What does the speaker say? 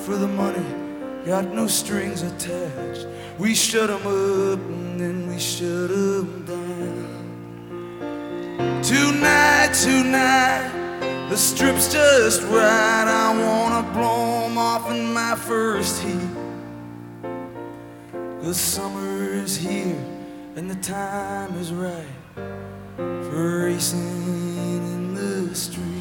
for the money, got no strings attached. We shut 'em up and then we shut 'em down. Tonight, the strip's just right. I wanna blow 'em off in my first heat. 'Cause summer is here and the time is right for racing in the street.